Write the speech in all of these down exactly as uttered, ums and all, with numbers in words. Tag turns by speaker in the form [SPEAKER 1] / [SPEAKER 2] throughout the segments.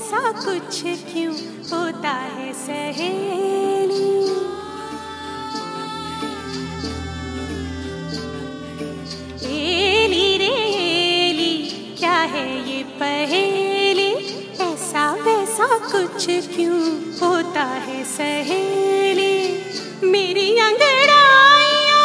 [SPEAKER 1] वैसा कुछ क्यों होता है सहेली। एली रे एली क्या है ये पहेली, ऐसा वैसा कुछ क्यों होता है सहेली। मेरी अंगड़ाइयाँ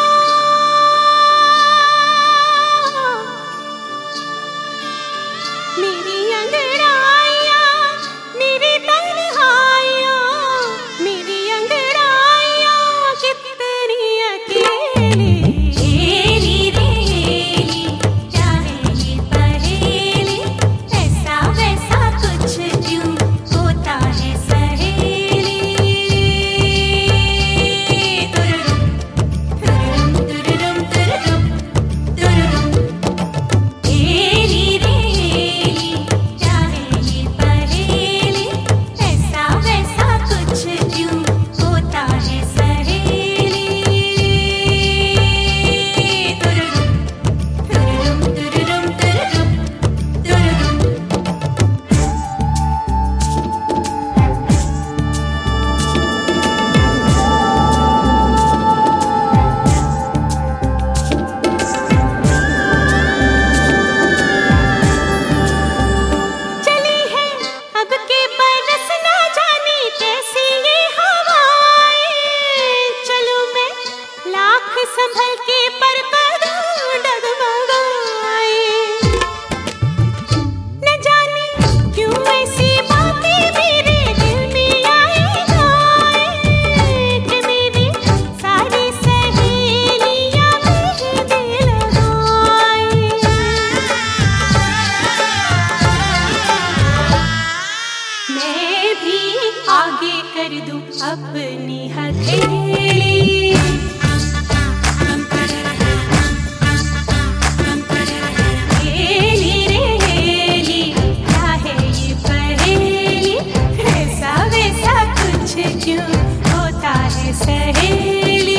[SPEAKER 1] मेरी अंगड़ाइयाँ मेरी तन्हाइयाँ, मेरी अंगड़ाइयाँ कितनी अकेली। एली रे एली क्या है ये पहेली, ऐसा वैसा कुछ क्यों होता है सहेली। तुरुरुम तुरुरुम तुरुरुम तुरुरुम तुरुरुम। एली रे एली क्या है ये पहेली, ऐसा वैसा कुछ क्यों होता है सहेली। तुरुरुम तुरुरुम तुरुरुम तुरुरुम तुरुरुम। चली है अब के बरस ना जाने कैसी ये हवाएं, चलूं मैं लाख संभल के पर करूं डगमगाए। न जाने क्यों ऐसी बातें मेरे दिल में आई जाए, कि मेरी सारी सहेलियां मेहंदी लगाए। मैं भी आगे कर दूं अपनी हथेली। एली रे एली क्या है ये पहेली, ऐसा वैसा कुछ क्यों होता है सहेली।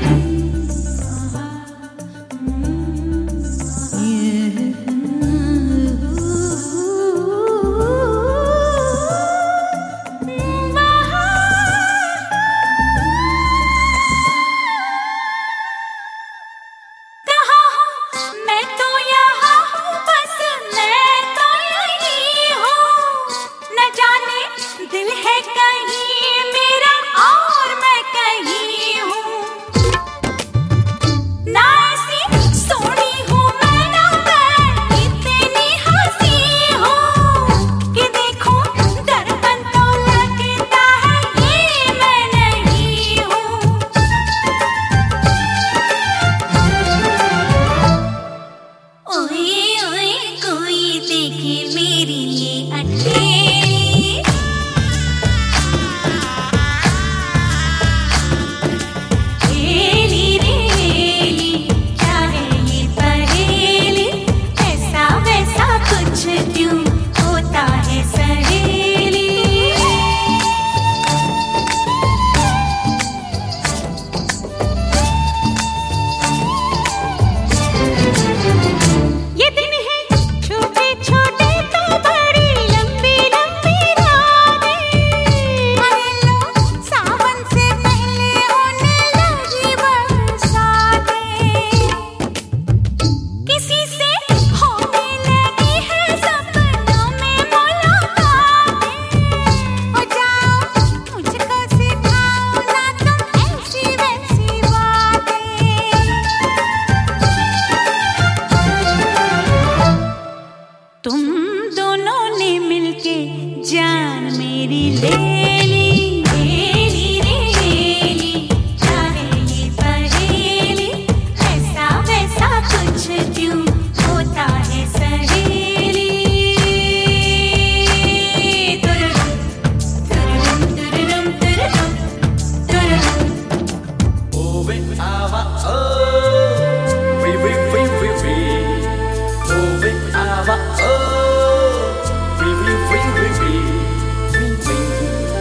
[SPEAKER 1] कहाँ हूँ मैं तो यहाँ हूँ, बस मैं तो यही हूँ। न जाने दिल है कहीं मेरा और मैं कहीं हूँ। ना ऐसी सोनी हूँ मैं, ना मैं इतनी हंसी हूँ, कि देखो दर्पण तो लगता है ये मैं नहीं हूँ। ओए ओए कोई देखे मेरी ये अठेली। एली रे एली क्या है ये पहेली, ऐसा वैसा कुछ क्यों होता है सहेली। ये दिन है छोटे छोटे तो बड़ी लंबी लंबी रातें। अरे लो सावन से पहले होने लगी बरसातें। किसी से होने लगी है सपनों में मुलाकातें। हो जाओ मुझको सिखाओ ना तुम ऐसी वैसी बातें। तुम दोनों ने मिलके जान मेरी ले ली। एली रे एली क्या है ये पहेली, ऐसा वैसा कुछ क्यों होता है सहेली। तुरुरुम तुरुरुम तुरुरुम तुरुरुम तुरुरुम।
[SPEAKER 2] Ove ava o, we we we we we. Ove ava o, we we we we we. We we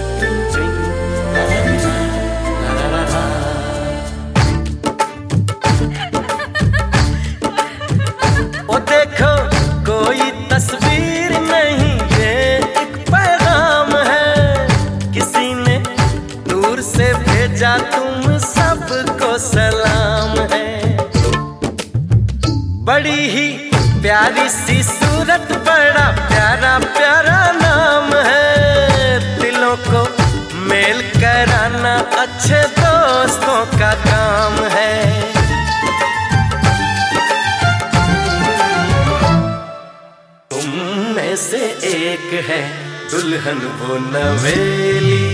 [SPEAKER 2] प्यारी सी सूरत बड़ा प्यारा प्यारा नाम है। दिलों को मेल कराना अच्छे दोस्तों का काम है। तुम में से एक है दुल्हन वो नवेली,